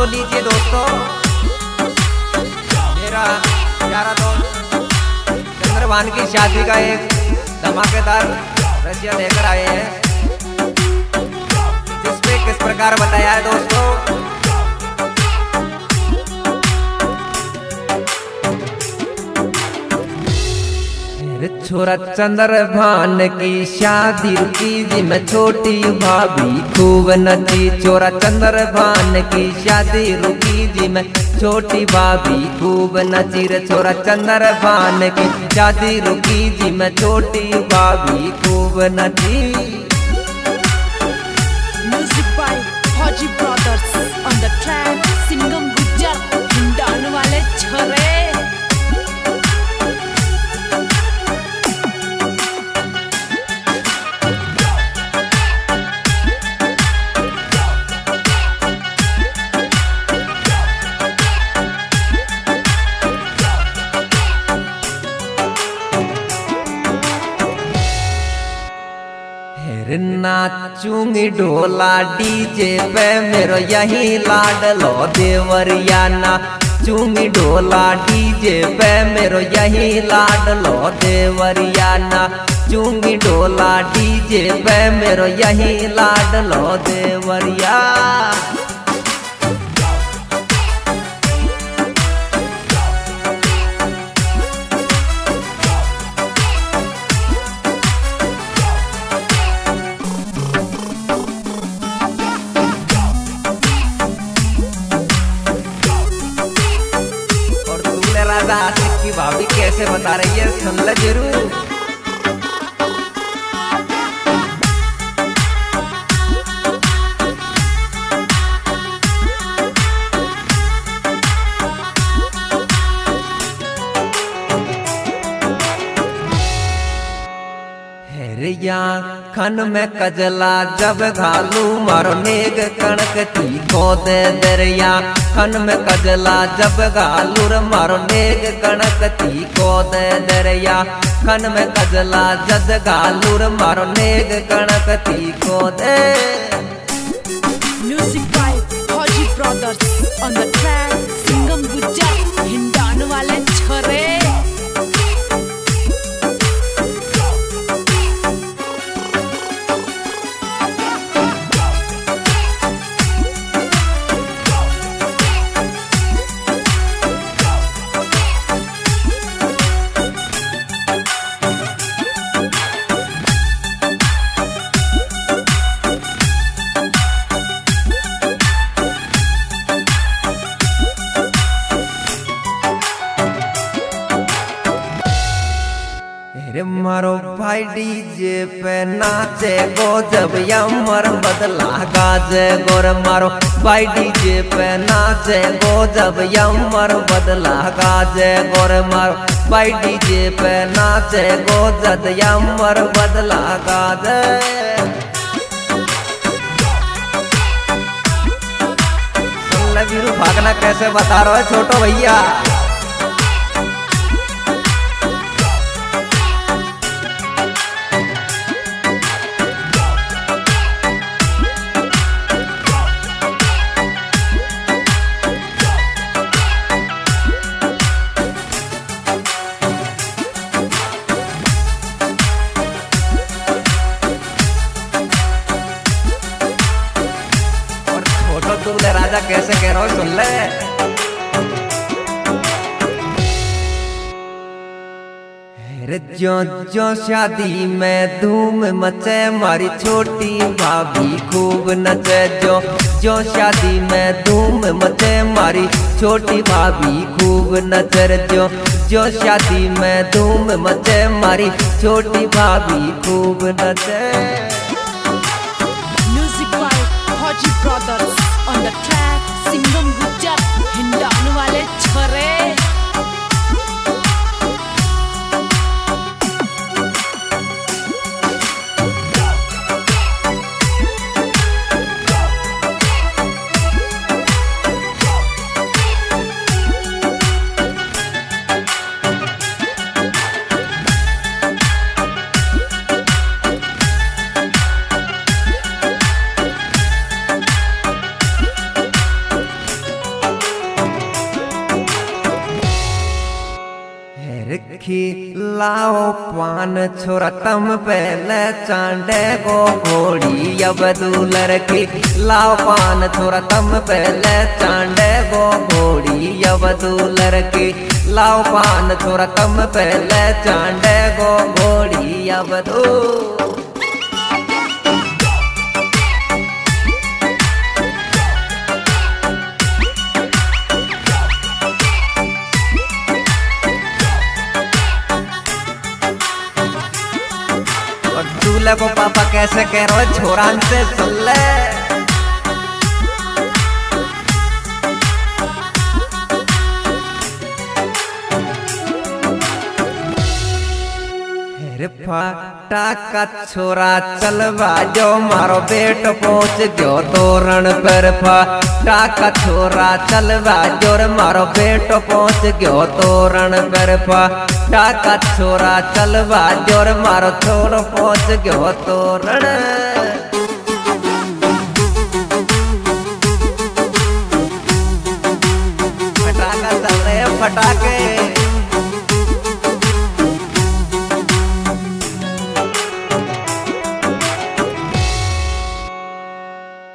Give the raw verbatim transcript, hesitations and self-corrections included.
लीजिए दोस्तों, मेरा प्यारा दोस्त चंद्रभान की शादी का एक धमाकेदार रसिया लेकर आए हैं, जिसपे किस प्रकार बताया है दोस्तों। छोरा चंद्रभान की शादी रुकी जी मैं छोटी भाभी खूब नची। छोरा चंद्रभान की शादी रुकी जी मैं छोटी भाभी खूब नची रे। छोरा चंद्रभान की शादी रुकी जी मैं छोटी भाभी खूब नची। Music by Haji Brothers on the track Singham Gujjar हिंडान वाले छोरे। नाचूंगी ढोला डीजे पे मेरो यही लाडलो देवरिया। नाचूंगी ढोला डीजे पे मेरो यही लाडलो देवरिया। नाचूंगी ढोला डीजे पे मेरो यही लाडलो देवरिया। आशिक की भाभी कैसे बता रही है, सुन ले जरूर। हेरिया खन में कजला जब घालू मारो नेग कणक ती को दे दरिया। खन में कजला जब घालू रे मारो नेग कणक ती को दे दरिया। खन में कजला जद घालू रे मारो नेग कणक ती को दे। Music by Haji Brothers on the track Singham Gujjar हिंडान वाले छोरे। मारो भाई डीजे पे नाचे गो जब यमर बदला गाजे गोर। मारो भाई डीजे पे नाचे गो जब यमर बदला गाजे गोर। मारो भाई डीजे पे नाचे गो जब यमर बदला गाजे। वीरू भागना कैसे बता रहे हो छोटो भैया। तुम राजा कैसे कह रहे हो, सुन ले। जो जो शादी में धूम मचे मारी छोटी भाभी खूब नचे। जो जो शादी में धूम मचे मारी छोटी भाभी खूब नचे। जो जो शादी में धूम मचे मारी छोटी भाभी खूब नचे। Music by Haji Brothers on the track Singham Gujjar हिंडान वाले छोरे। लाओ पान छोरा तम पहले चांडे को घोड़ी अब दूलर की लाओ पान छोरा तम पहले चांडे को घोड़ी अब दूलर की लाओ पान छोरा तम पहले चांडे को घोड़ी अब दू दूल्हे को पापा कैसे कह रहे हो छोरान से सुन ले फाटा का छोरा चलवा जो मारो बेट पहुंच गयो तोरण पर फाटा का छोरा चलवा जोर मारो बेट पहुंच गयो तोरण पर फाटा का छोरा चलवा जोर मारो छोरो पहुंच गयो तोरण